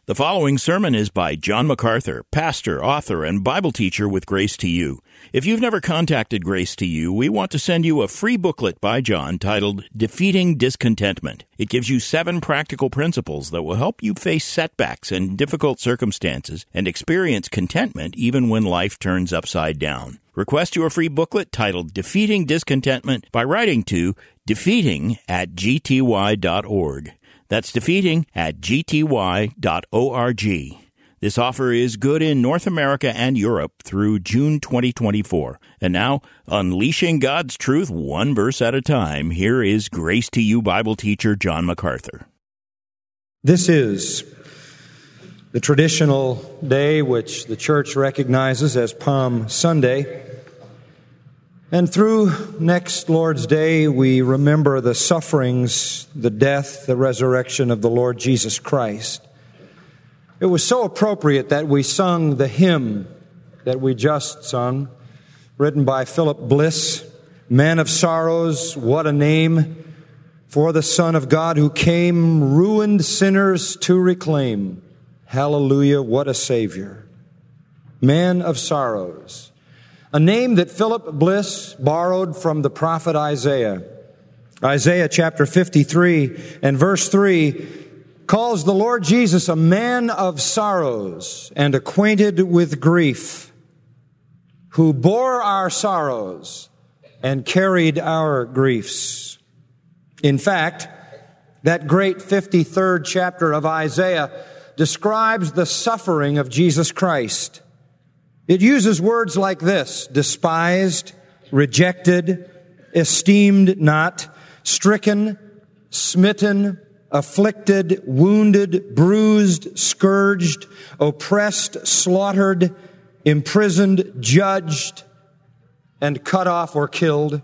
The following sermon is by John MacArthur, pastor, author, and Bible teacher with Grace to You. If you've never contacted Grace to You, we want to send you a free booklet by John titled Defeating Discontentment. It gives you 7 practical principles that will help you face setbacks and difficult circumstances and experience contentment even when life turns upside down. Request your free booklet titled Defeating Discontentment by writing to defeating@gty.org. That's defeating@gty.org. This offer is good in North America and Europe through June 2024. And now, unleashing God's truth one verse at a time, here is Grace to You Bible teacher John MacArthur. This is the traditional day which the church recognizes as Palm Sunday. And through next Lord's Day, we remember the sufferings, the death, the resurrection of the Lord Jesus Christ. It was so appropriate that we sung the hymn that we just sung, written by Philip Bliss, Man of Sorrows, what a name for the Son of God who came ruined sinners to reclaim. Hallelujah, what a Savior. Man of Sorrows. A name that Philip Bliss borrowed from the prophet Isaiah. Isaiah chapter 53 and verse 3 calls the Lord Jesus a man of sorrows and acquainted with grief, who bore our sorrows and carried our griefs. In fact, that great 53rd chapter of Isaiah describes the suffering of Jesus Christ. It uses words like this: despised, rejected, esteemed not, stricken, smitten, afflicted, wounded, bruised, scourged, oppressed, slaughtered, imprisoned, judged, and cut off or killed.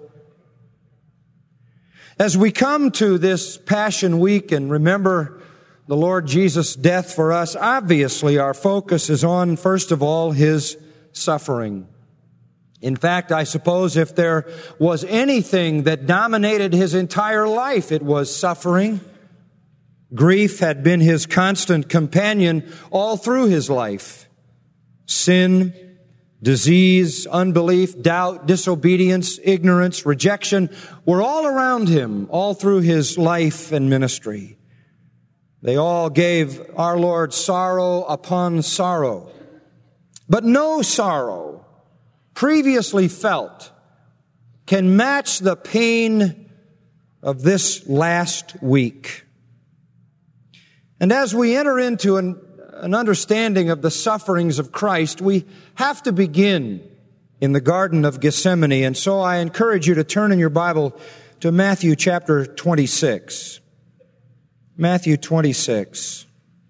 As we come to this Passion Week and remember the Lord Jesus' death for us, obviously our focus is on, first of all, His suffering. In fact, I suppose if there was anything that dominated His entire life, it was suffering. Grief had been His constant companion all through His life. Sin, disease, unbelief, doubt, disobedience, ignorance, rejection were all around Him all through His life and ministry. They all gave our Lord sorrow upon sorrow. But no sorrow previously felt can match the pain of this last week. And as we enter into an understanding of the sufferings of Christ, we have to begin in the Garden of Gethsemane. And so I encourage you to turn in your Bible to Matthew chapter 26. Matthew 26.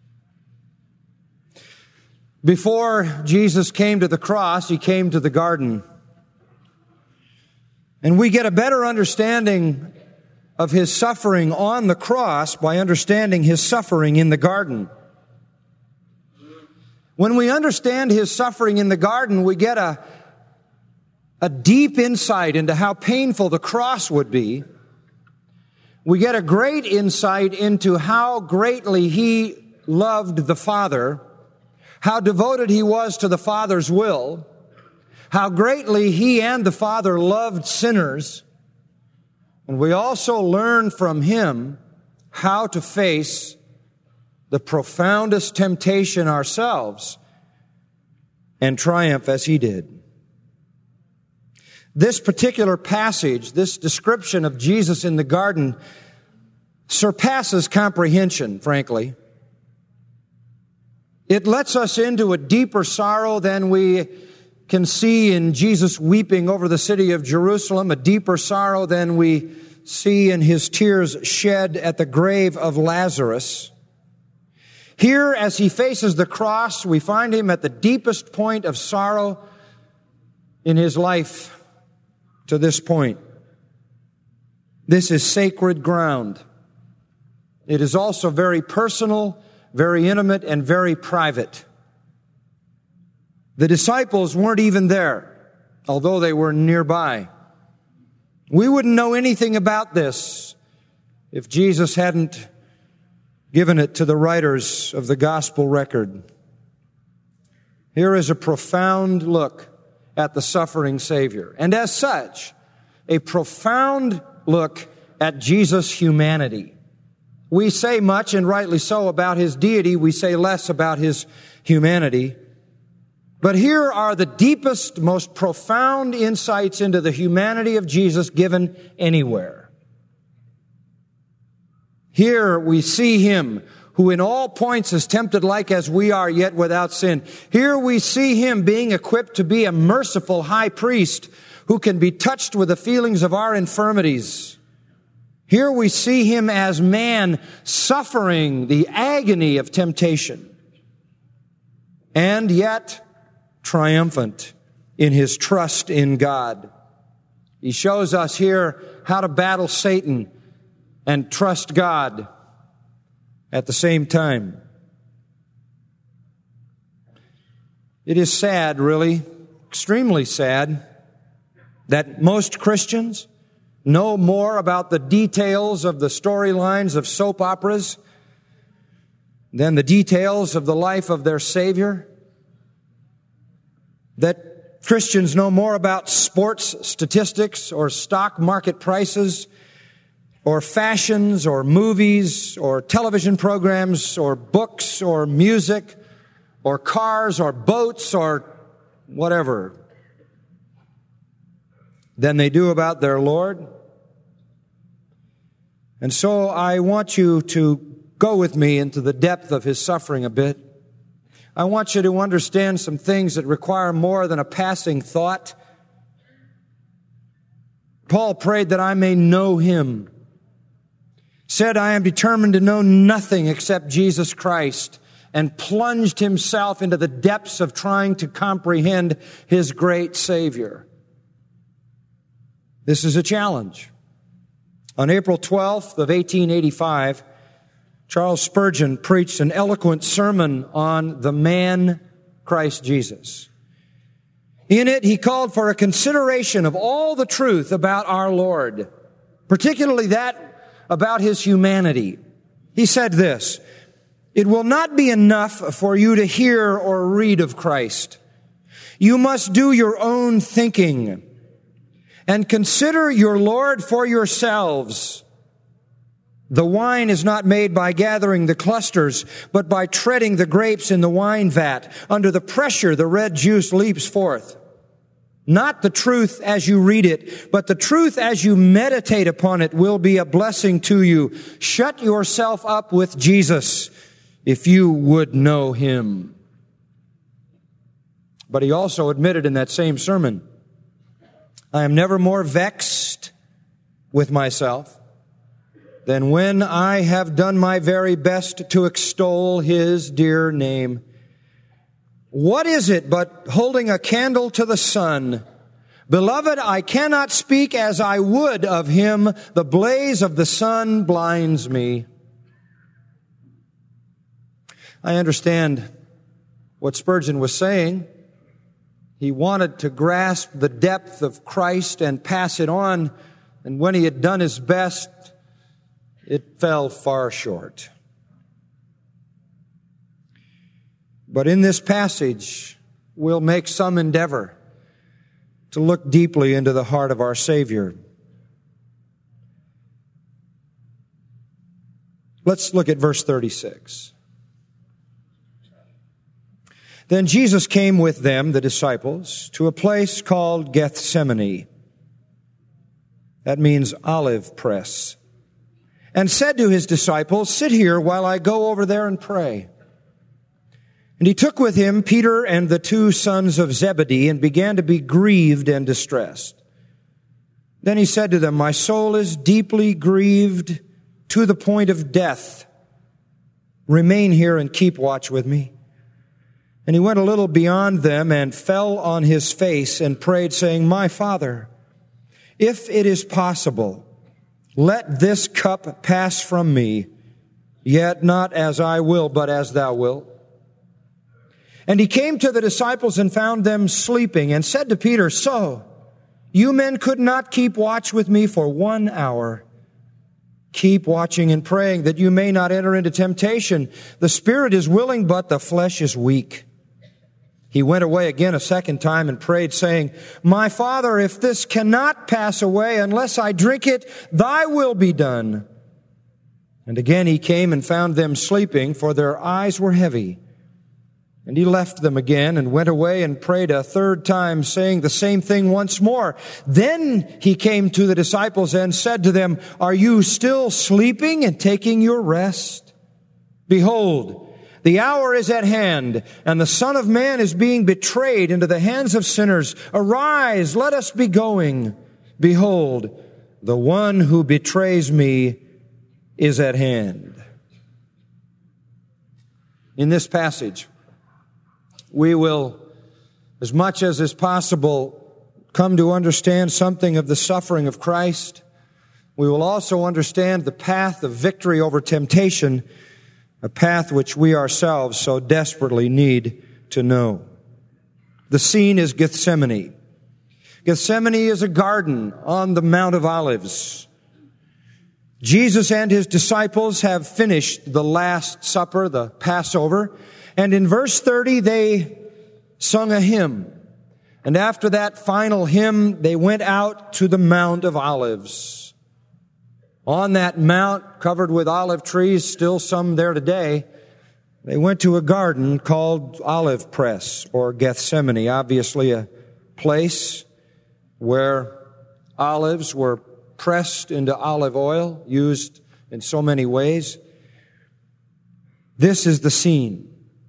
Before Jesus came to the cross, He came to the garden. And we get a better understanding of His suffering on the cross by understanding His suffering in the garden. When we understand His suffering in the garden, we get a deep insight into how painful the cross would be. We get a great insight into how greatly He loved the Father, how devoted He was to the Father's will, how greatly He and the Father loved sinners. And we also learn from Him how to face the profoundest temptation ourselves and triumph as He did. This particular passage, this description of Jesus in the garden, surpasses comprehension, frankly. It lets us into a deeper sorrow than we can see in Jesus weeping over the city of Jerusalem, a deeper sorrow than we see in His tears shed at the grave of Lazarus. Here, as He faces the cross, we find Him at the deepest point of sorrow in His life to this point. This is sacred ground. It is also very personal, very intimate, and very private. The disciples weren't even there, although they were nearby. We wouldn't know anything about this if Jesus hadn't given it to the writers of the gospel record. Here is a profound look at the suffering Savior, and as such, a profound look at Jesus' humanity. We say much, and rightly so, about His deity. We say less about His humanity. But here are the deepest, most profound insights into the humanity of Jesus given anywhere. Here we see Him who in all points is tempted like as we are, yet without sin. Here we see Him being equipped to be a merciful high priest who can be touched with the feelings of our infirmities. Here we see Him as man suffering the agony of temptation, and yet triumphant in His trust in God. He shows us here how to battle Satan and trust God at the same time. It is sad, really, extremely sad, that most Christians know more about the details of the storylines of soap operas than the details of the life of their Savior. That Christians know more about sports statistics or stock market prices or fashions or movies or television programs or books or music or cars or boats or whatever than they do about their Lord. And so I want you to go with me into the depth of His suffering a bit. I want you to understand some things that require more than a passing thought. Paul prayed that I may know Him. Said, I am determined to know nothing except Jesus Christ, and plunged himself into the depths of trying to comprehend His great Savior. This is a challenge. On April 12th of 1885, Charles Spurgeon preached an eloquent sermon on the man Christ Jesus. In it, he called for a consideration of all the truth about our Lord, particularly that about His humanity. He said this, "It will not be enough for you to hear or read of Christ. You must do your own thinking and consider your Lord for yourselves. The wine is not made by gathering the clusters, but by treading the grapes in the wine vat. Under the pressure, the red juice leaps forth. Not the truth as you read it, but the truth as you meditate upon it will be a blessing to you. Shut yourself up with Jesus if you would know Him." But he also admitted in that same sermon, "I am never more vexed with myself than when I have done my very best to extol His dear name. What is it but holding a candle to the sun? Beloved, I cannot speak as I would of Him. The blaze of the sun blinds me." I understand what Spurgeon was saying. He wanted to grasp the depth of Christ and pass it on, and when he had done his best, it fell far short. But in this passage, we'll make some endeavor to look deeply into the heart of our Savior. Let's look at verse 36. Then Jesus came with them, the disciples, to a place called Gethsemane. That means olive press. And said to His disciples, "Sit here while I go over there and pray." And He took with Him Peter and the two sons of Zebedee and began to be grieved and distressed. Then He said to them, "My soul is deeply grieved to the point of death. Remain here and keep watch with me." And He went a little beyond them and fell on His face and prayed, saying, "My Father, if it is possible, let this cup pass from me, yet not as I will, but as Thou wilt." And He came to the disciples and found them sleeping, and said to Peter, "So, you men could not keep watch with me for 1 hour. Keep watching and praying that you may not enter into temptation. The spirit is willing, but the flesh is weak." He went away again a second time and prayed, saying, "My Father, if this cannot pass away unless I drink it, thy will be done." And again he came and found them sleeping, for their eyes were heavy. And he left them again and went away and prayed a third time, saying the same thing once more. Then he came to the disciples and said to them, "Are you still sleeping and taking your rest? Behold, the hour is at hand, and the Son of Man is being betrayed into the hands of sinners. Arise, let us be going. Behold, the one who betrays me is at hand." In this passage, we will, as much as is possible, come to understand something of the suffering of Christ. We will also understand the path of victory over temptation, a path which we ourselves so desperately need to know. The scene is Gethsemane. Gethsemane is a garden on the Mount of Olives. Jesus and his disciples have finished the Last Supper, the Passover, and in verse 30 they sung a hymn. And after that final hymn, they went out to the Mount of Olives. On that mount, covered with olive trees, still some there today, they went to a garden called Olive Press, or Gethsemane, obviously a place where olives were pressed into olive oil, used in so many ways. This is the scene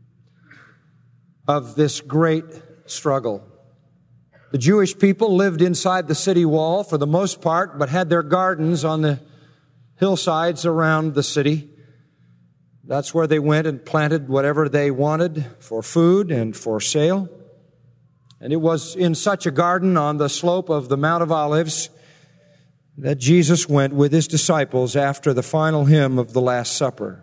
of this great struggle. The Jewish people lived inside the city wall for the most part, but had their gardens on the hillsides around the city. That's where they went and planted whatever they wanted for food and for sale. And it was in such a garden on the slope of the Mount of Olives that Jesus went with his disciples after the final hymn of the Last Supper.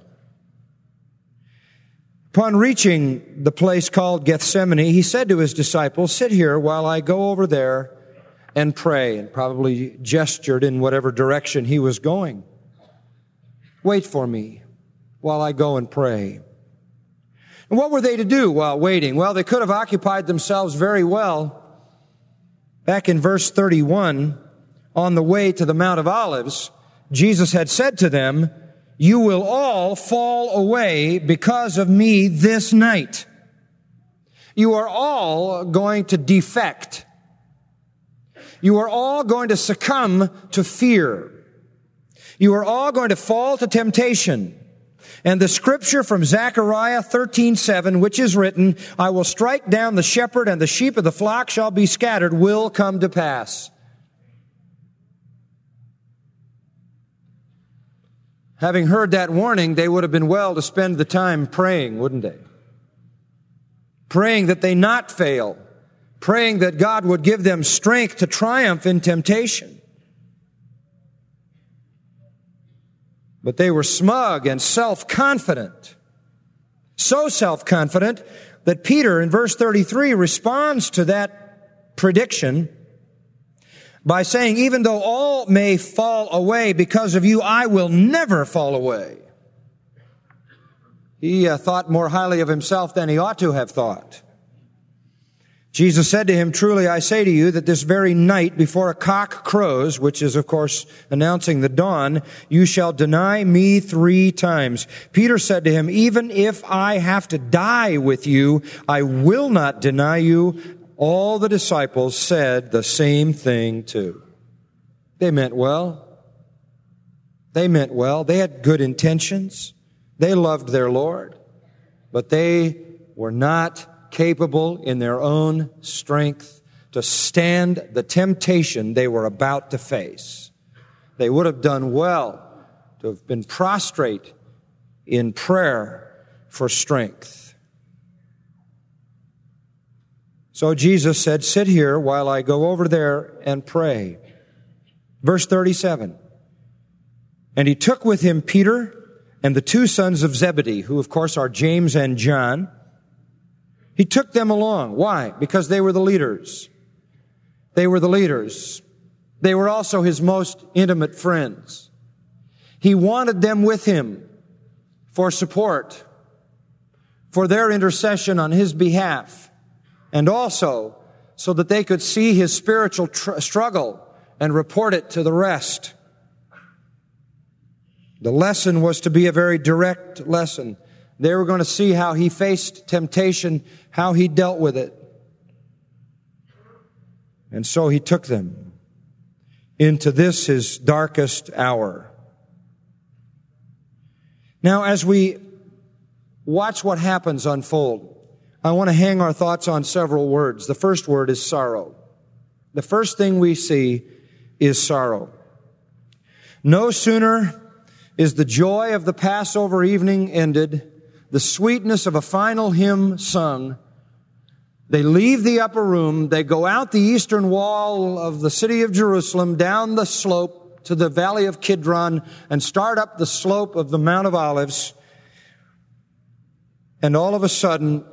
Upon reaching the place called Gethsemane, he said to his disciples, "Sit here while I go over there and pray," and probably gestured in whatever direction he was going. "Wait for me while I go and pray." And what were they to do while waiting? Well, they could have occupied themselves very well. Back in verse 31, on the way to the Mount of Olives, Jesus had said to them, "You will all fall away because of me this night. You are all going to defect. You are all going to succumb to fear. You are all going to fall to temptation." And the scripture from Zechariah 13:7, which is written, "I will strike down the shepherd, and the sheep of the flock shall be scattered," will come to pass. Having heard that warning, they would have been well to spend the time praying, wouldn't they? Praying that they not fail. Praying that God would give them strength to triumph in temptation. But they were smug and self-confident. So self-confident that Peter in verse 33 responds to that prediction by saying, "Even though all may fall away because of you, I will never fall away." He thought more highly of himself than he ought to have thought. Jesus said to him, "Truly I say to you that this very night before a cock crows," which is of course announcing the dawn, "you shall deny me 3 times. Peter said to him, "Even if I have to die with you, I will not deny you." All the disciples said the same thing too. They meant well. They meant well. They had good intentions. They loved their Lord. But they were not capable in their own strength to stand the temptation they were about to face. They would have done well to have been prostrate in prayer for strength. So Jesus said, "Sit here while I go over there and pray." Verse 37, "And he took with him Peter and the 2 sons of Zebedee," who of course are James and John. He took them along. Why? Because they were the leaders. They were the leaders. They were also his most intimate friends. He wanted them with him for support, for their intercession on his behalf, and also so that they could see his spiritual struggle and report it to the rest. The lesson was to be a very direct lesson. They were going to see how he faced temptation, how he dealt with it. And so he took them into this, his darkest hour. Now, as we watch what happens unfold, I want to hang our thoughts on several words. The first word is sorrow. The first thing we see is sorrow. No sooner is the joy of the Passover evening ended, the sweetness of a final hymn sung, they leave the upper room, they go out the eastern wall of the city of Jerusalem, down the slope to the valley of Kidron, and start up the slope of the Mount of Olives. And all of a sudden,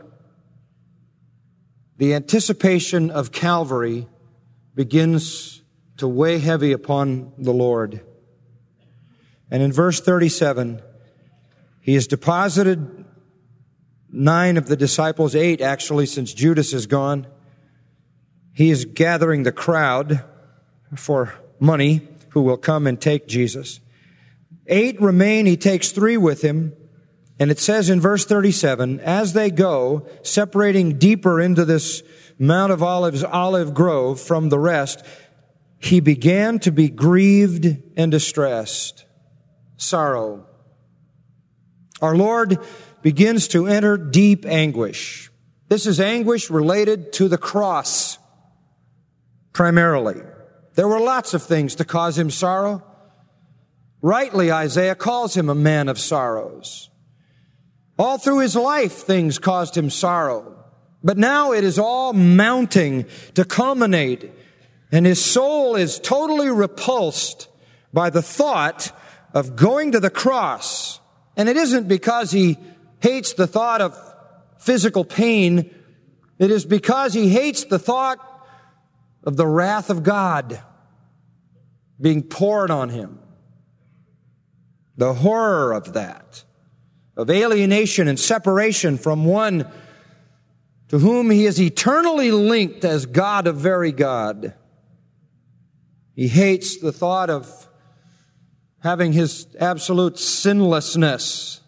the anticipation of Calvary begins to weigh heavy upon the Lord. And in verse 37, he has deposited 9 of the disciples, 8 actually, since Judas is gone. He is gathering the crowd for money who will come and take Jesus. 8 remain. He takes 3 with him. And it says in verse 37, as they go, separating deeper into this Mount of Olives olive grove from the rest, he began to be grieved and distressed. Sorrow. Our Lord begins to enter deep anguish. This is anguish related to the cross, primarily. There were lots of things to cause him sorrow. Rightly, Isaiah calls him a man of sorrows. All through his life, things caused him sorrow. But now it is all mounting to culminate, and his soul is totally repulsed by the thought of going to the cross. And it isn't because he hates the thought of physical pain. It is because he hates the thought of the wrath of God being poured on him. The horror of that, of alienation and separation from one to whom he is eternally linked as God of very God. He hates the thought of having his absolute sinlessness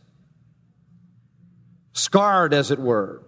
scarred, as it were,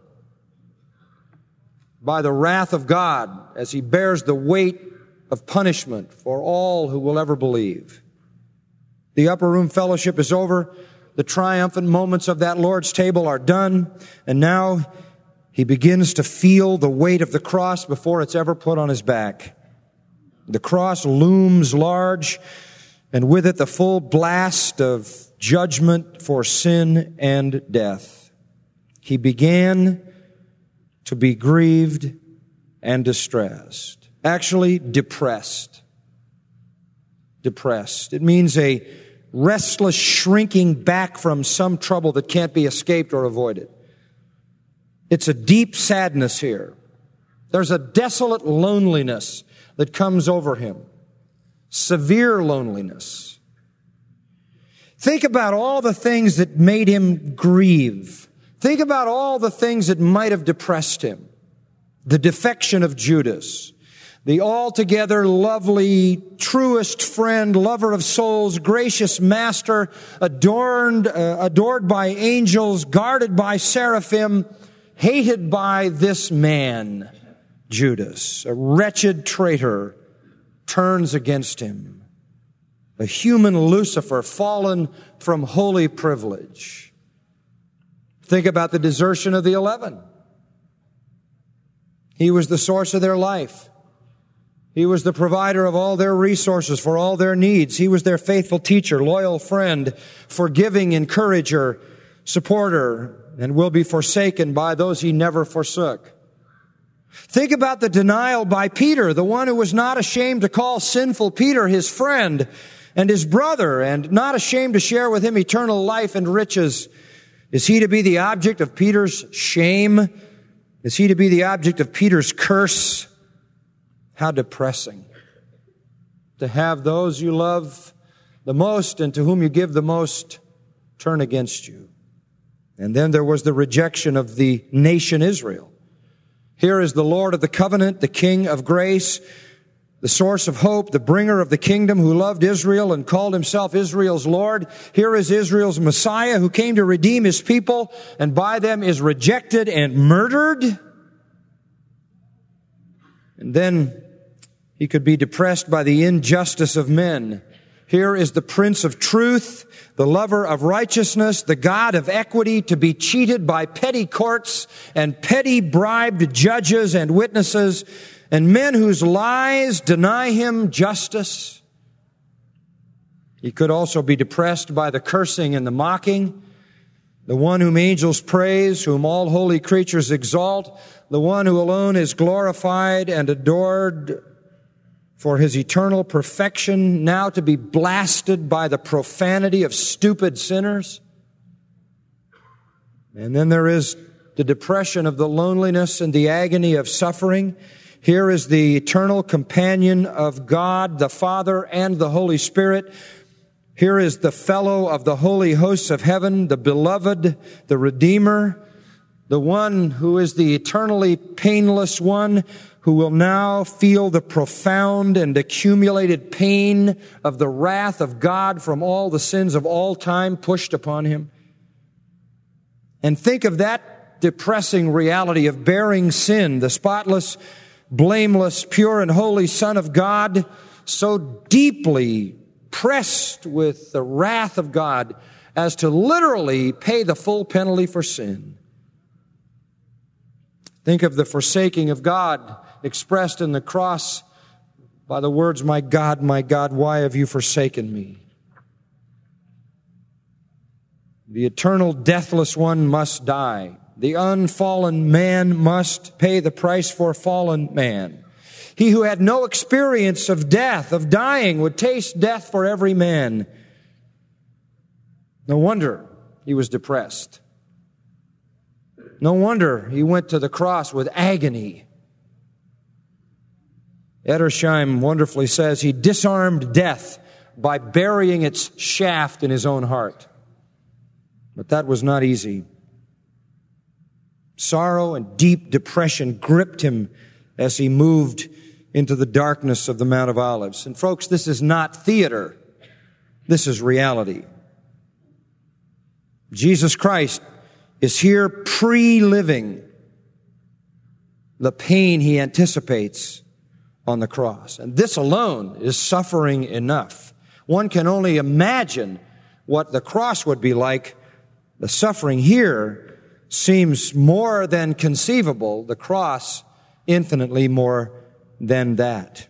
by the wrath of God as he bears the weight of punishment for all who will ever believe. The upper room fellowship is over. The triumphant moments of that Lord's table are done. And now he begins to feel the weight of the cross before it's ever put on his back. The cross looms large, and with it the full blast of judgment for sin and death. He began to be grieved and distressed. Actually, depressed. Depressed. It means a restless shrinking back from some trouble that can't be escaped or avoided. It's a deep sadness here. There's a desolate loneliness that comes over him. Severe loneliness. Think about all the things that made him grieve. Think about all the things that might have depressed him. The defection of Judas. The altogether lovely, truest friend, lover of souls, gracious master, adored by angels, guarded by seraphim, hated by this man, Judas, a wretched traitor, turns against him. A human Lucifer fallen from holy privilege. Think about the desertion of the 11. He was the source of their life. He was the provider of all their resources for all their needs. He was their faithful teacher, loyal friend, forgiving encourager, supporter, and will be forsaken by those he never forsook. Think about the denial by Peter, the one who was not ashamed to call sinful Peter his friend and his brother, and not ashamed to share with him eternal life and riches. Is he to be the object of Peter's shame? Is he to be the object of Peter's curse? How depressing to have those you love The most, and to whom you give the most, turn against you. And then there was the rejection of the nation Israel. Here is the Lord of the covenant, the King of grace, the source of hope, the bringer of the kingdom, who loved Israel and called himself Israel's Lord. Here is Israel's Messiah, who came to redeem his people and by them is rejected and murdered. And then he could be depressed by the injustice of men. Here is the Prince of Truth, the lover of righteousness, the God of equity, to be cheated by petty courts and petty bribed judges and witnesses and men whose lies deny him justice. He could also be depressed by the cursing and the mocking, the one whom angels praise, whom all holy creatures exalt, the one who alone is glorified and adored for his eternal perfection, now to be blasted by the profanity of stupid sinners. And then there is the depression of the loneliness and the agony of suffering. Here is the eternal companion of God, the Father and the Holy Spirit. Here is the fellow of the holy hosts of heaven, the beloved, the Redeemer, the one who is the eternally painless one, who will now feel the profound and accumulated pain of the wrath of God from all the sins of all time pushed upon him. And think of that depressing reality of bearing sin, the spotless, blameless, pure and holy Son of God, so deeply pressed with the wrath of God as to literally pay the full penalty for sin. Think of the forsaking of God expressed in the cross by the words, my God, why have you forsaken me?" The eternal deathless one must die. The unfallen man must pay the price for fallen man. He who had no experience of death, of dying, would taste death for every man. No wonder he was depressed. No wonder he went to the cross with agony. Edersheim wonderfully says he disarmed death by burying its shaft in his own heart. But that was not easy. Sorrow and deep depression gripped him as he moved into the darkness of the Mount of Olives. And folks, this is not theater. This is reality. Jesus Christ is here pre-living the pain he anticipates on the cross. And this alone is suffering enough. One can only imagine what the cross would be like. The suffering here seems more than conceivable. The cross, infinitely more than that.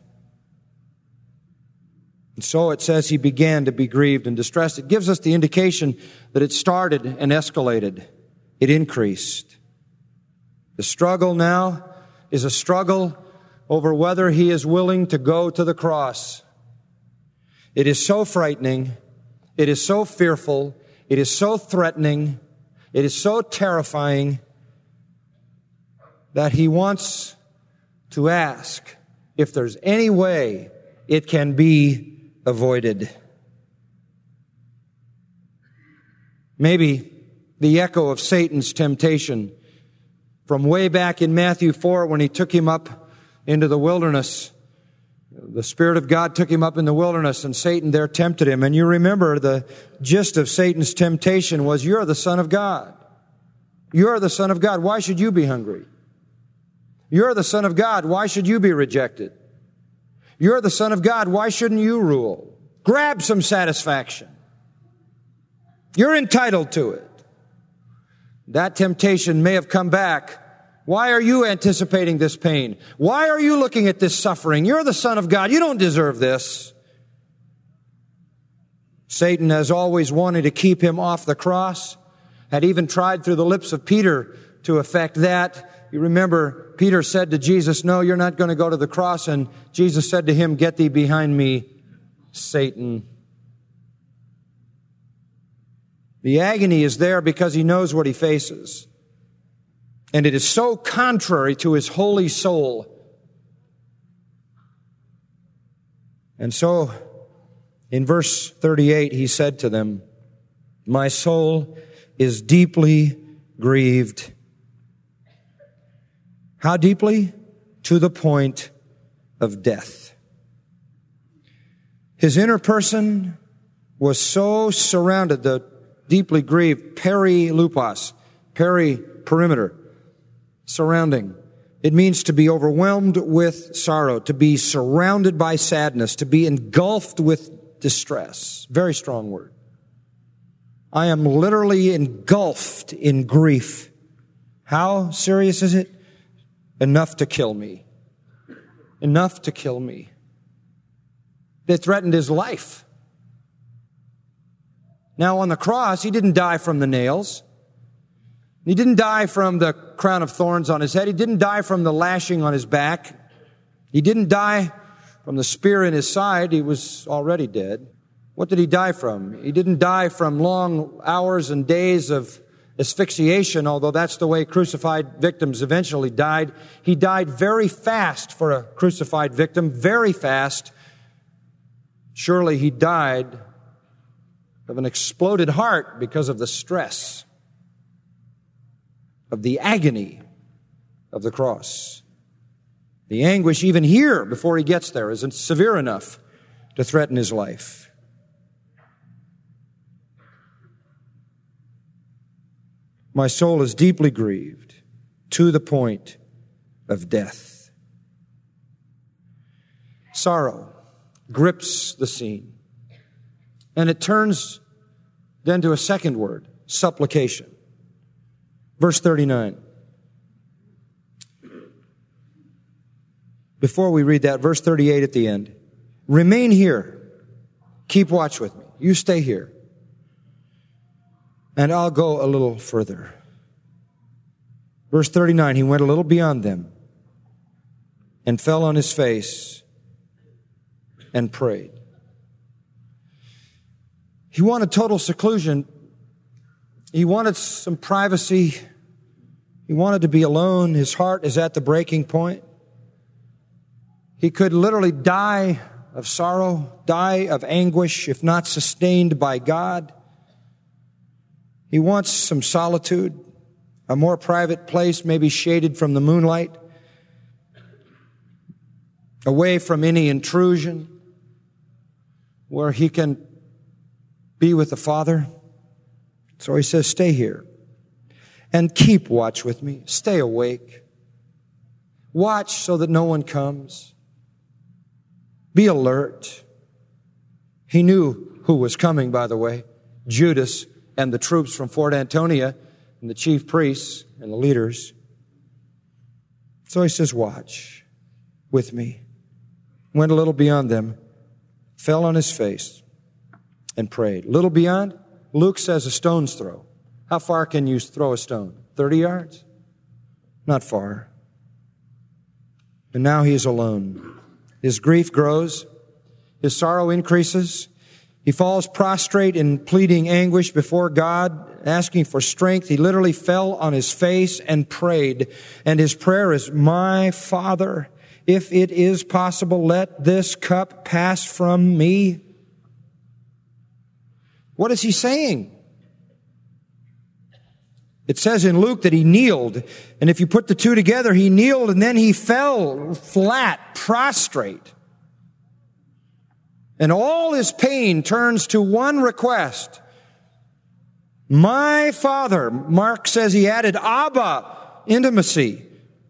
And so it says he began to be grieved and distressed. It gives us the indication that it started and escalated. It increased. The struggle now is a struggle over whether he is willing to go to the cross. It is so frightening. It is so fearful. It is so threatening. It is so terrifying that he wants to ask if there's any way it can be avoided. Maybe the echo of Satan's temptation from way back in Matthew 4 when he took him up into the wilderness. The Spirit of God took him up in the wilderness and Satan there tempted him. And you remember the gist of Satan's temptation was, you're the Son of God. You're the Son of God. Why should you be hungry? You're the Son of God. Why should you be rejected? You're the Son of God. Why shouldn't you rule? Grab some satisfaction. You're entitled to it. That temptation may have come back. Why are you anticipating this pain? Why are you looking at this suffering? You're the Son of God. You don't deserve this. Satan has always wanted to keep him off the cross, had even tried through the lips of Peter to effect that. You remember, Peter said to Jesus, "No, you're not going to go to the cross." And Jesus said to him, "Get thee behind me, Satan." The agony is there because he knows what he faces. And it is so contrary to his holy soul. And so In verse 38, he said to them, "My soul is deeply grieved." How deeply? To the point of death. His inner person was so surrounded, the deeply grieved, perilupos, perimeter, surrounding. It means to be overwhelmed with sorrow, to be surrounded by sadness, to be engulfed with distress. Very strong word. I am literally engulfed in grief. How serious is it? Enough to kill me. Enough to kill me. They threatened his life. Now on the cross, he didn't die from the nails. He didn't die from the crown of thorns on his head. He didn't die from the lashing on his back. He didn't die from the spear in his side. He was already dead. What did he die from? He didn't die from long hours and days of asphyxiation, although that's the way crucified victims eventually died. He died very fast for a crucified victim, very fast. Surely he died of an exploded heart because of the stress of the agony of the cross. The anguish even here, before he gets there, isn't severe enough to threaten his life. My soul is deeply grieved to the point of death. Sorrow grips the scene. And it turns then to a second word, supplication. Verse 39. Before we read that, verse 38 at the end. Remain here. Keep watch with me. You stay here. And I'll go a little further. Verse 39, he went a little beyond them and fell on his face and prayed. He wanted total seclusion. He wanted some privacy. He wanted to be alone. His heart is at the breaking point. He could literally die of sorrow, die of anguish, if not sustained by God. He wants some solitude, a more private place, maybe shaded from the moonlight, away from any intrusion, where he can be with the Father. So he says, stay here and keep watch with me. Stay awake. Watch so that no one comes. Be alert. He knew who was coming, by the way, Judas and the troops from Fort Antonia and the chief priests and the leaders. So he says, watch with me. Went a little beyond them, fell on his face, and prayed. A little beyond, Luke says a stone's throw. How far can you throw a stone? 30 yards? Not far. And now he is alone. His grief grows. His sorrow increases. He falls prostrate in pleading anguish before God, asking for strength. He literally fell on his face and prayed. And his prayer is, my Father, if it is possible, let this cup pass from me. What is he saying? It says in Luke that he kneeled. And if you put the two together, he kneeled and then he fell flat, prostrate. And all his pain turns to one request. My Father, Mark says he added Abba, intimacy.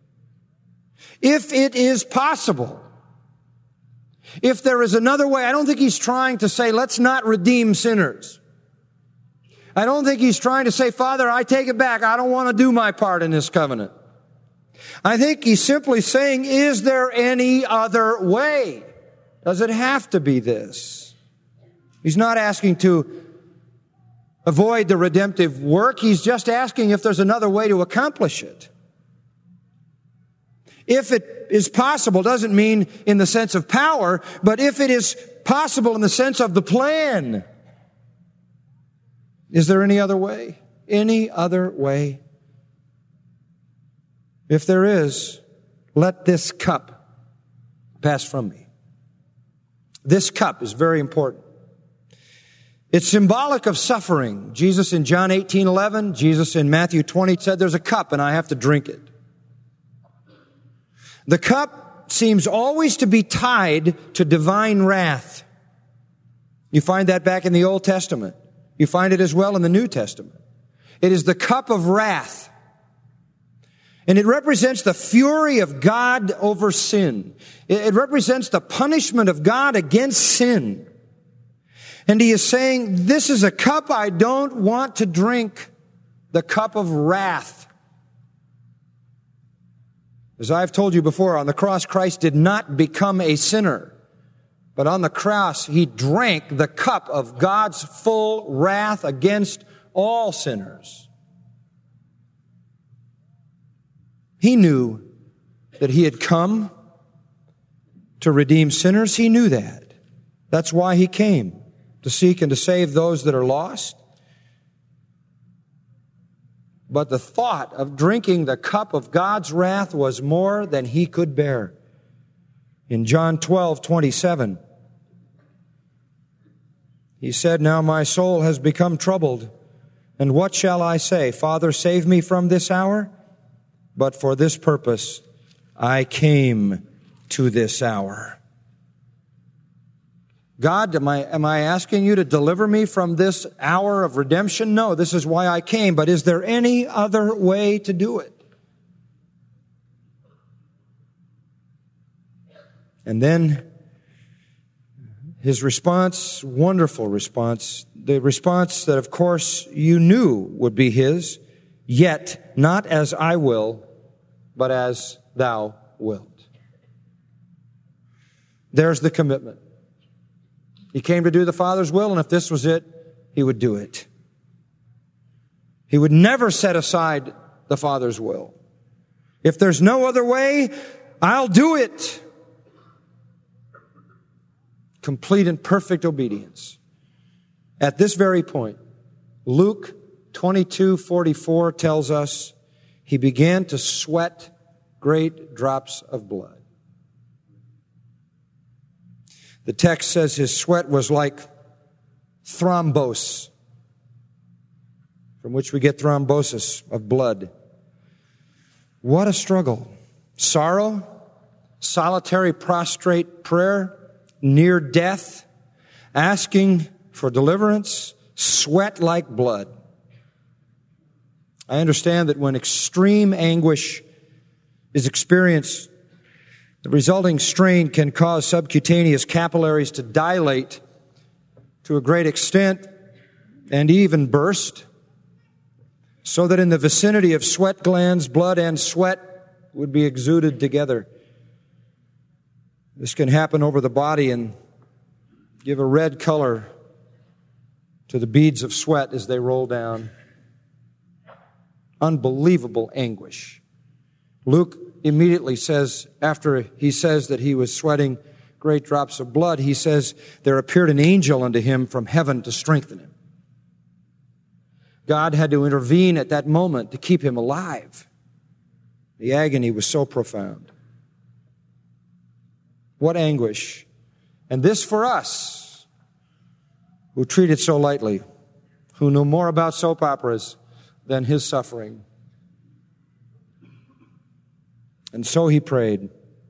If it is possible, if there is another way, I don't think he's trying to say, let's not redeem sinners. I don't think he's trying to say, Father, I take it back. I don't want to do my part in this covenant. I think he's simply saying, is there any other way? Does it have to be this? He's not asking to avoid the redemptive work. He's just asking if there's another way to accomplish it. If it is possible doesn't mean in the sense of power, but if it is possible in the sense of the plan. Is there any other way? Any other way? If there is, let this cup pass from me. This cup is very important. It's symbolic of suffering. Jesus in John 18:11, Jesus in Matthew 20 said, there's a cup and I have to drink it. The cup seems always to be tied to divine wrath. You find that back in the Old Testament. You find it as well in the New Testament. It is the cup of wrath. And it represents the fury of God over sin. It represents the punishment of God against sin. And he is saying, this is a cup I don't want to drink, the cup of wrath. As I've told you before, on the cross, Christ did not become a sinner. But on the cross, he drank the cup of God's full wrath against all sinners. He knew that he had come to redeem sinners. He knew that. That's why he came, to seek and to save those that are lost. But the thought of drinking the cup of God's wrath was more than he could bear. In John 12:27, he said, now my soul has become troubled, and what shall I say? Father, save me from this hour? But for this purpose I came to this hour. God, am I asking you to deliver me from this hour of redemption? No, this is why I came. But is there any other way to do it? And then his response, wonderful response, the response that, of course, you knew would be his, yet not as I will, but as thou wilt. There's the commitment. He came to do the Father's will, and if this was it, he would do it. He would never set aside the Father's will. If there's no other way, I'll do it. Complete and perfect obedience. At this very point, Luke 22:44 tells us he began to sweat great drops of blood. The text says his sweat was like thrombos, from which we get thrombosis of blood. What a struggle. Sorrow, solitary prostrate prayer, near death, asking for deliverance, sweat like blood. I understand that when extreme anguish is experienced, the resulting strain can cause subcutaneous capillaries to dilate to a great extent and even burst, so that in the vicinity of sweat glands, blood and sweat would be exuded together. This can happen over the body and give a red color to the beads of sweat as they roll down. Unbelievable anguish. Luke immediately says, after he says that he was sweating great drops of blood, he says, there appeared an angel unto him from heaven to strengthen him. God had to intervene at that moment to keep him alive. The agony was so profound. What anguish. And this for us, who treat it so lightly, who know more about soap operas than his suffering. And so he prayed.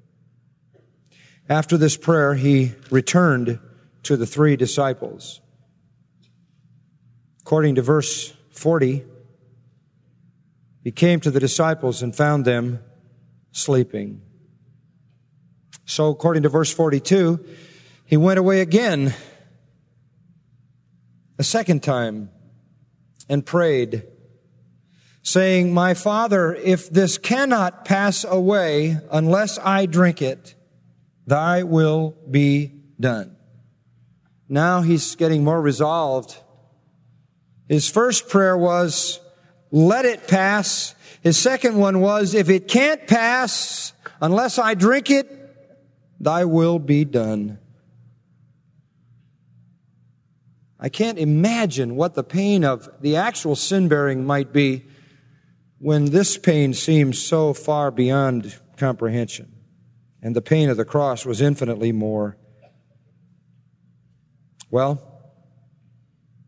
After this prayer, he returned to the 3 disciples. According to verse 40, he came to the disciples and found them sleeping. So according to verse 42, he went away again a second time and prayed, saying, my Father, if this cannot pass away unless I drink it, thy will be done. Now he's getting more resolved. His first prayer was, let it pass. His second one was, if it can't pass unless I drink it, thy will be done. I can't imagine what the pain of the actual sin-bearing might be when this pain seems so far beyond comprehension. And the pain of the cross was infinitely more. Well,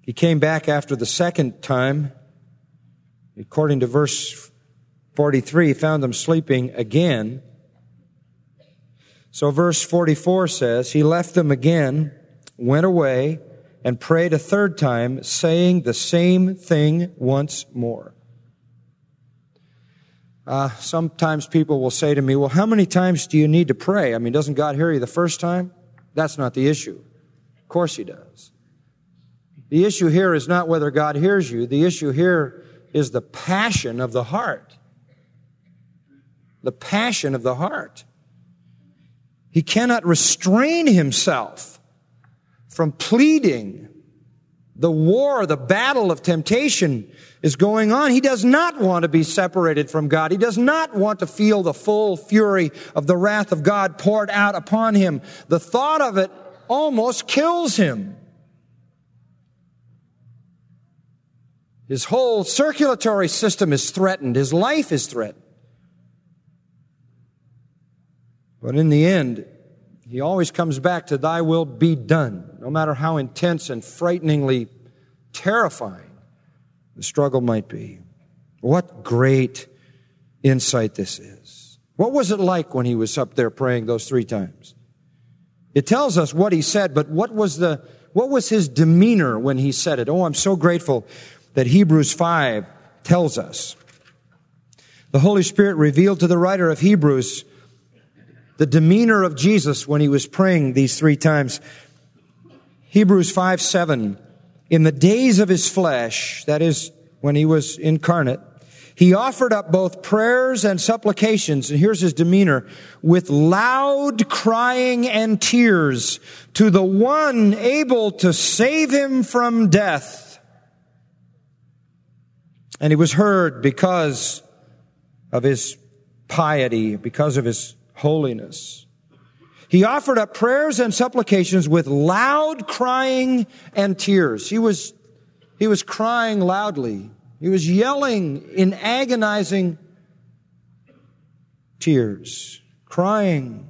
He came back after the second time. According to verse 43, he found them sleeping again. So verse 44 says, he left them again, went away, and prayed a third time, saying the same thing once more. Sometimes people will say to me, well, how many times do you need to pray? I mean, doesn't God hear you the first time? That's not the issue. Of course He does. The issue here is not whether God hears you. The issue here is the passion of the heart. The passion of the heart. He cannot restrain himself from pleading. The war, the battle of temptation is going on. He does not want to be separated from God. He does not want to feel the full fury of the wrath of God poured out upon him. The thought of it almost kills him. His whole circulatory system is threatened. His life is threatened. But in the end, he always comes back to thy will be done, no matter how intense and frighteningly terrifying the struggle might be. What great insight this is. What was it like when he was up there praying those 3 times? It tells us what he said, but what was his demeanor when he said it? Oh, I'm so grateful that Hebrews 5 tells us. The Holy Spirit revealed to the writer of Hebrews the demeanor of Jesus when he was praying these 3 times. Hebrews 5:7. In the days of his flesh, that is, when he was incarnate, he offered up both prayers and supplications, and here's his demeanor, with loud crying and tears to the one able to save him from death. And he was heard because of his piety, because of his holiness. He offered up prayers and supplications with loud crying and tears. He was crying loudly. He was yelling in agonizing tears, crying.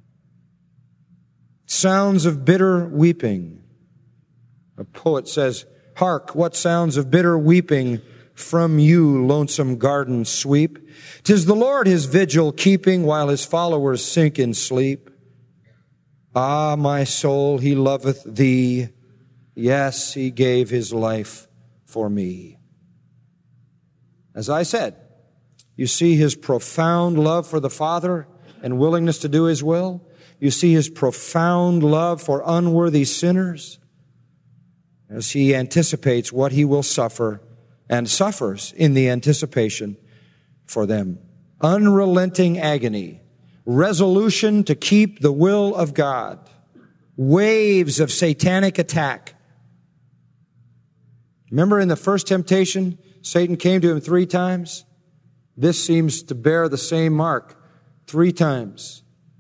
Sounds of bitter weeping. A poet says, "Hark, what sounds of bitter weeping from you, lonesome garden sweep. 'Tis the Lord his vigil keeping while his followers sink in sleep. Ah, my soul, he loveth thee. Yes, he gave his life for me." As I said, you see his profound love for the Father and willingness to do his will. You see his profound love for unworthy sinners as he anticipates what he will suffer and suffers in the anticipation for them. Unrelenting agony, resolution to keep the will of God, waves of satanic attack. Remember in the first temptation, Satan came to him 3 times? This seems to bear the same mark. 3 times.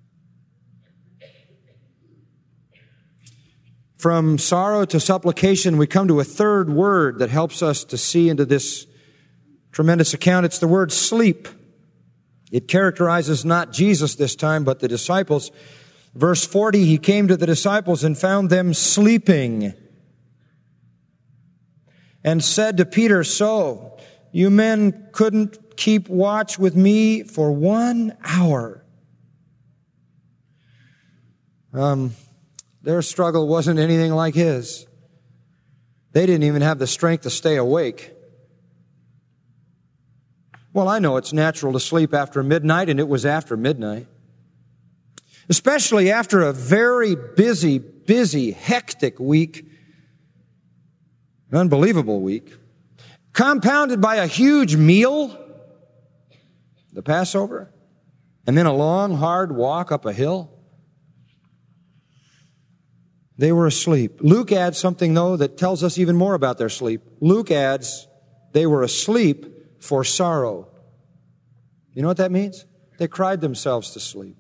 From sorrow to supplication, we come to a third word that helps us to see into this tremendous account. It's the word sleep. It characterizes not Jesus this time, but the disciples. Verse 40, he came to the disciples and found them sleeping, and said to Peter, "So, you men couldn't keep watch with me for 1 hour." Their struggle wasn't anything like his. They didn't even have the strength to stay awake. Well, I know it's natural to sleep after midnight, and it was after midnight. Especially after a very busy, hectic week. An unbelievable week. Compounded by a huge meal, the Passover, and then a long, hard walk up a hill. They were asleep. Luke adds something, though, that tells us even more about their sleep. Luke adds, they were asleep for sorrow. You know what that means? They cried themselves to sleep.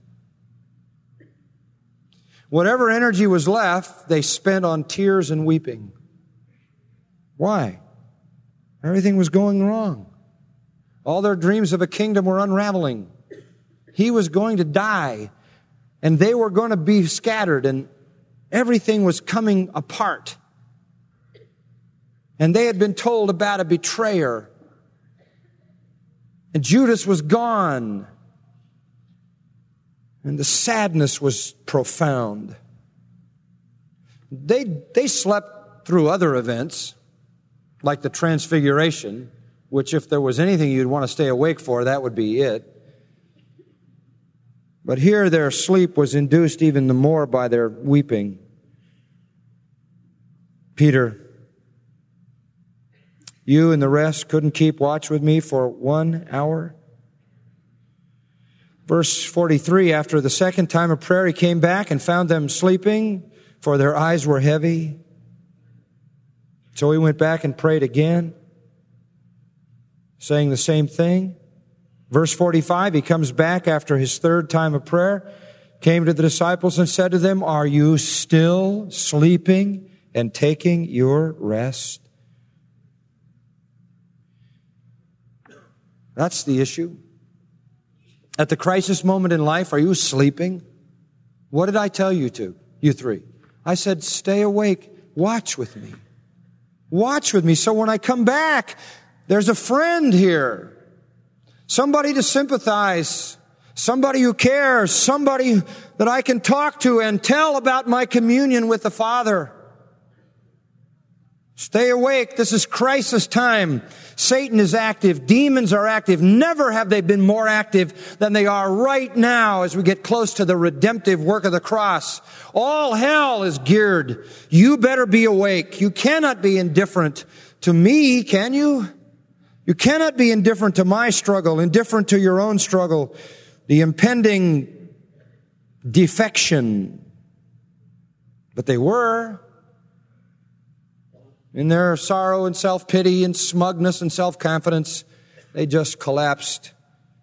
Whatever energy was left, they spent on tears and weeping. Why? Everything was going wrong. All their dreams of a kingdom were unraveling. He was going to die, and they were going to be scattered, and everything was coming apart. And they had been told about a betrayer. And Judas was gone. And the sadness was profound. They slept through other events, like the Transfiguration, which if there was anything you'd want to stay awake for, that would be it. But here their sleep was induced even the more by their weeping. Peter, you and the rest couldn't keep watch with me for 1 hour? Verse 43, after the second time of prayer, he came back and found them sleeping, for their eyes were heavy. So he went back and prayed again, saying the same thing. Verse 45, he comes back after his third time of prayer, came to the disciples and said to them, are you still sleeping and taking your rest? That's the issue. At the crisis moment in life, are you sleeping? What did I tell you you three? I said, stay awake. Watch with me. Watch with me. So when I come back, there's a friend here. Somebody to sympathize. Somebody who cares. Somebody that I can talk to and tell about my communion with the Father. Stay awake. This is crisis time. Satan is active. Demons are active. Never have they been more active than they are right now as we get close to the redemptive work of the cross. All hell is geared. You better be awake. You cannot be indifferent to me, can you? You cannot be indifferent to my struggle, indifferent to your own struggle, the impending defection. But they were. In their sorrow and self-pity and smugness and self-confidence, they just collapsed.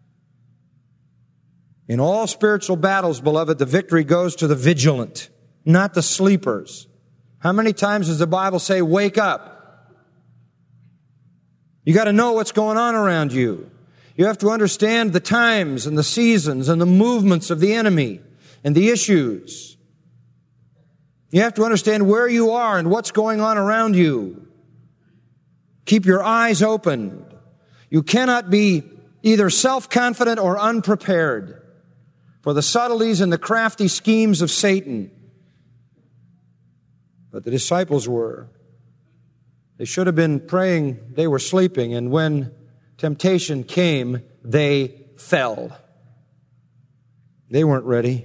In all spiritual battles, beloved, the victory goes to the vigilant, not the sleepers. How many times does the Bible say, wake up? You got to know what's going on around you. You have to understand the times and the seasons and the movements of the enemy and the issues. You have to understand where you are and what's going on around you. Keep your eyes open. You cannot be either self-confident or unprepared for the subtleties and the crafty schemes of Satan. But the disciples were. They should have been praying. They were sleeping. And when temptation came, they fell. They weren't ready.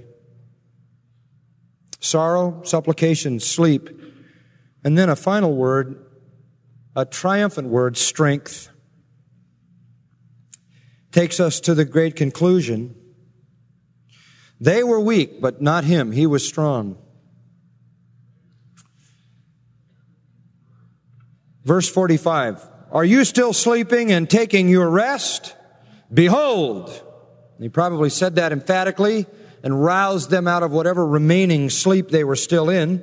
Sorrow, supplication, sleep. And then a final word, a triumphant word, strength. Takes us to the great conclusion. They were weak, but not him. He was strong. Verse 45, are you still sleeping and taking your rest? Behold. He probably said that emphatically and roused them out of whatever remaining sleep they were still in.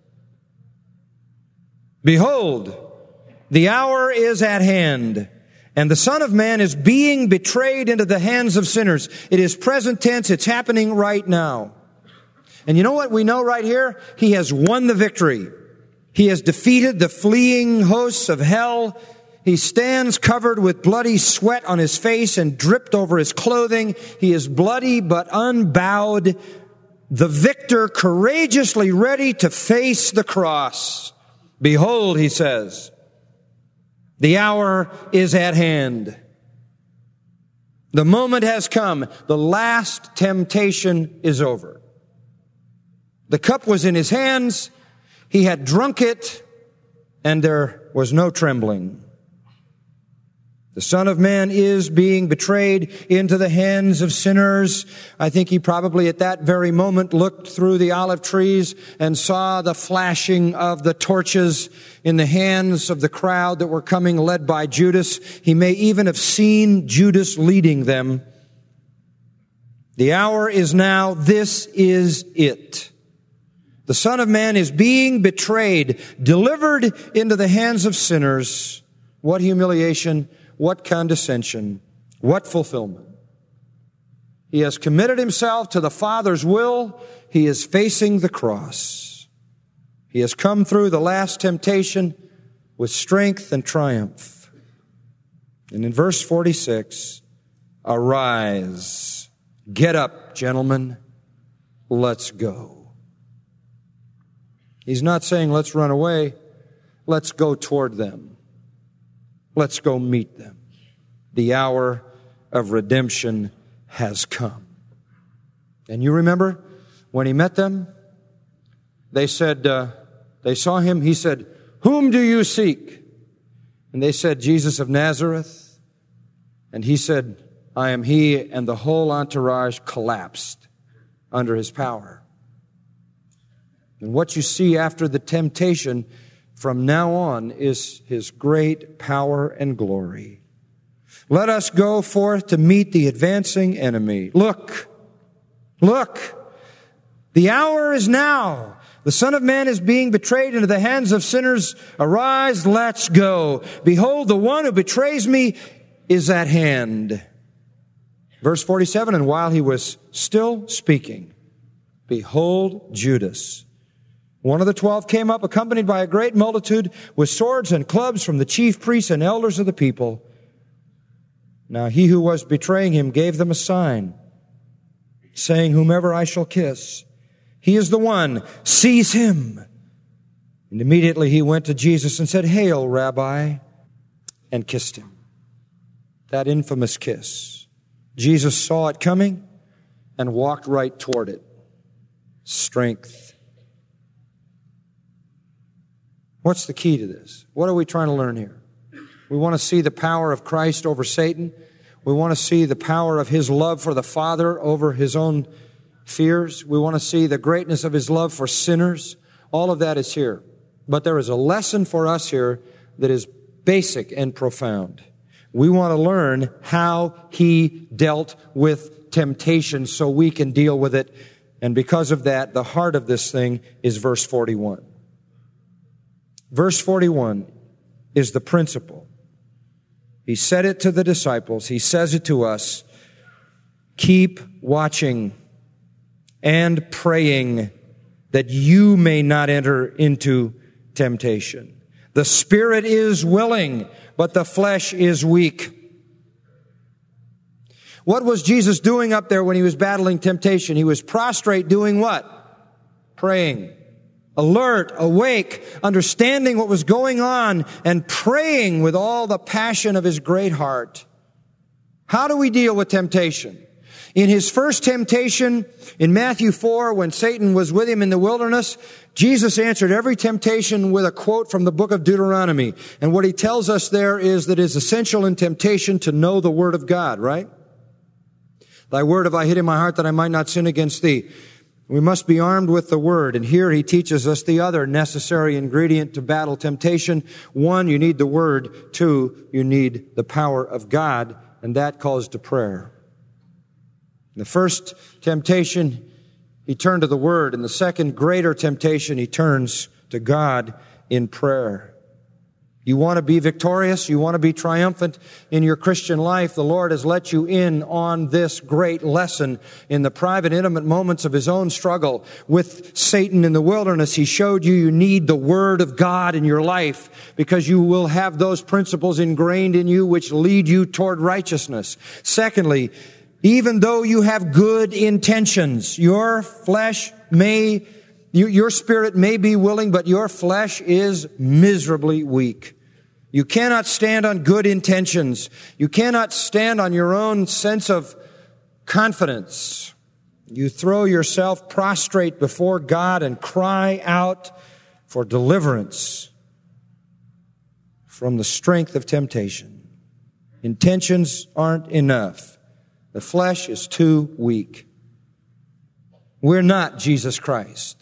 Behold, the hour is at hand, and the Son of Man is being betrayed into the hands of sinners. It is present tense. It's happening right now. And you know what we know right here? He has won the victory. He has defeated the fleeing hosts of hell. He stands covered with bloody sweat on his face and dripped over his clothing. He is bloody but unbowed. The victor courageously ready to face the cross. Behold, he says, the hour is at hand. The moment has come. The last temptation is over. The cup was in his hands. He had drunk it, and there was no trembling. The Son of Man is being betrayed into the hands of sinners. I think he probably at that very moment looked through the olive trees and saw the flashing of the torches in the hands of the crowd that were coming, led by Judas. He may even have seen Judas leading them. The hour is now. This is it. The Son of Man is being betrayed, delivered into the hands of sinners. What humiliation! What condescension, what fulfillment. He has committed himself to the Father's will. He is facing the cross. He has come through the last temptation, with strength and triumph. And in verse 46, arise, get up, gentlemen, let's go. He's not saying let's run away, let's go toward them. Let's go meet them. The hour of redemption has come. And you remember when he met them, they said, they saw him, he said, whom do you seek? And they said, Jesus of Nazareth. And he said, I am he, and the whole entourage collapsed under his power. And what you see after the temptation from now on is his great power and glory. Let us go forth to meet the advancing enemy. Look, the hour is now. The Son of Man is being betrayed into the hands of sinners. Arise, let's go. Behold, the one who betrays me is at hand. Verse 47, and while he was still speaking, behold, Judas, one of the 12, came up, accompanied by a great multitude, with swords and clubs from the chief priests and elders of the people. Now he who was betraying him gave them a sign, saying, whomever I shall kiss, he is the one, seize him. And immediately he went to Jesus and said, Hail, Rabbi, and kissed him. That infamous kiss. Jesus saw it coming and walked right toward it. Strength. What's the key to this? What are we trying to learn here? We want to see the power of Christ over Satan. We want to see the power of his love for the Father over his own fears. We want to see the greatness of his love for sinners. All of that is here. But there is a lesson for us here that is basic and profound. We want to learn how he dealt with temptation so we can deal with it. And because of that, the heart of this thing is verse 41. Verse 41 is the principle. He said it to the disciples. He says it to us. Keep watching and praying that you may not enter into temptation. The spirit is willing, but the flesh is weak. What was Jesus doing up there when he was battling temptation? He was prostrate doing what? Praying. Alert, awake, understanding what was going on, and praying with all the passion of his great heart. How do we deal with temptation? In his first temptation, in Matthew 4, when Satan was with him in the wilderness, Jesus answered every temptation with a quote from the book of Deuteronomy. And what he tells us there is that it is essential in temptation to know the Word of God, right? Thy word have I hid in my heart that I might not sin against thee. We must be armed with the Word. And here he teaches us the other necessary ingredient to battle temptation. One, you need the Word. Two, you need the power of God. And that calls to prayer. In the first temptation, he turned to the Word. In the second greater temptation, he turns to God in prayer. You want to be victorious? You want to be triumphant in your Christian life? The Lord has let you in on this great lesson in the private, intimate moments of his own struggle with Satan in the wilderness. He showed you need the Word of God in your life because you will have those principles ingrained in you which lead you toward righteousness. Secondly, even though you have good intentions, your flesh your spirit may be willing, but your flesh is miserably weak. You cannot stand on good intentions. You cannot stand on your own sense of confidence. You throw yourself prostrate before God and cry out for deliverance from the strength of temptation. Intentions aren't enough. The flesh is too weak. We're not Jesus Christ.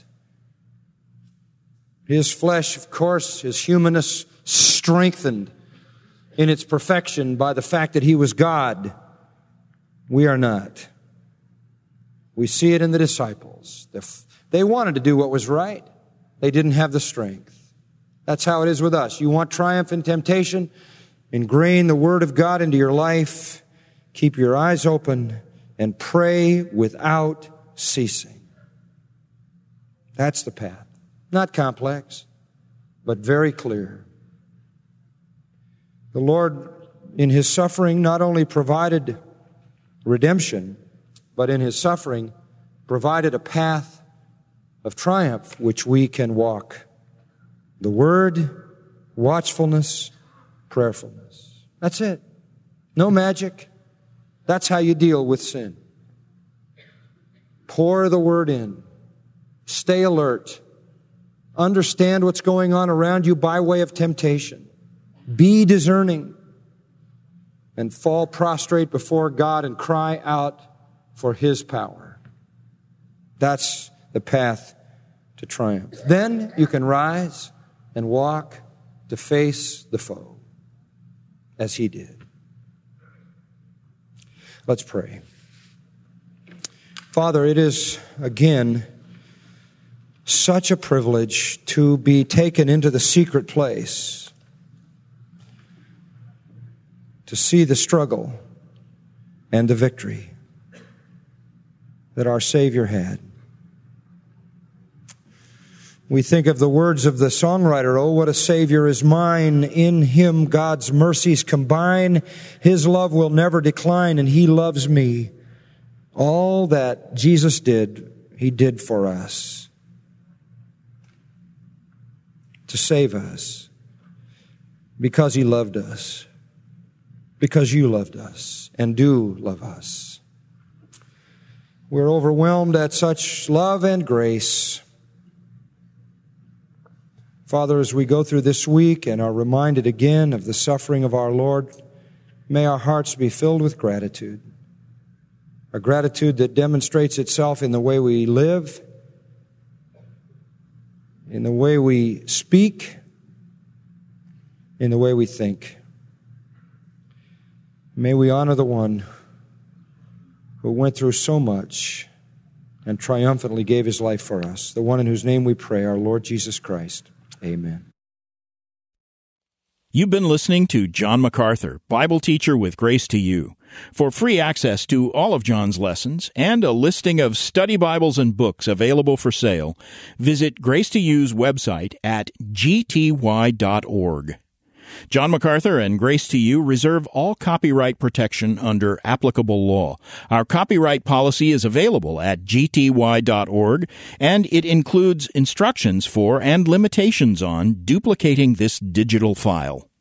His flesh, of course, his humanness strengthened in its perfection by the fact that he was God. We are not. We see it in the disciples. They wanted to do what was right. They didn't have the strength. That's how it is with us. You want triumph in temptation? Ingrain the Word of God into your life. Keep your eyes open and pray without ceasing. That's the path. Not complex, but very clear. The Lord, in His suffering, not only provided redemption, but in His suffering provided a path of triumph which we can walk. The Word, watchfulness, prayerfulness. That's it. No magic. That's how you deal with sin. Pour the Word in. Stay alert. Understand what's going on around you by way of temptation. Be discerning. And fall prostrate before God and cry out for His power. That's the path to triumph. Then you can rise and walk to face the foe, as He did. Let's pray. Father, it is, again, such a privilege to be taken into the secret place, to see the struggle and the victory that our Savior had. We think of the words of the songwriter, "Oh, what a Savior is mine. In Him God's mercies combine. His love will never decline, and He loves me. All that Jesus did, He did for us, to save us, because He loved us, because you loved us and do love us." We're overwhelmed at such love and grace. Father, as we go through this week and are reminded again of the suffering of our Lord, may our hearts be filled with gratitude. A gratitude that demonstrates itself in the way we live, in the way we speak, in the way we think. May we honor the one who went through so much and triumphantly gave His life for us, the one in whose name we pray, our Lord Jesus Christ. Amen. You've been listening to John MacArthur, Bible teacher with Grace to You. For free access to all of John's lessons and a listing of study Bibles and books available for sale, visit Grace to You's website at gty.org. John MacArthur and Grace to You reserve all copyright protection under applicable law. Our copyright policy is available at gty.org, and it includes instructions for and limitations on duplicating this digital file.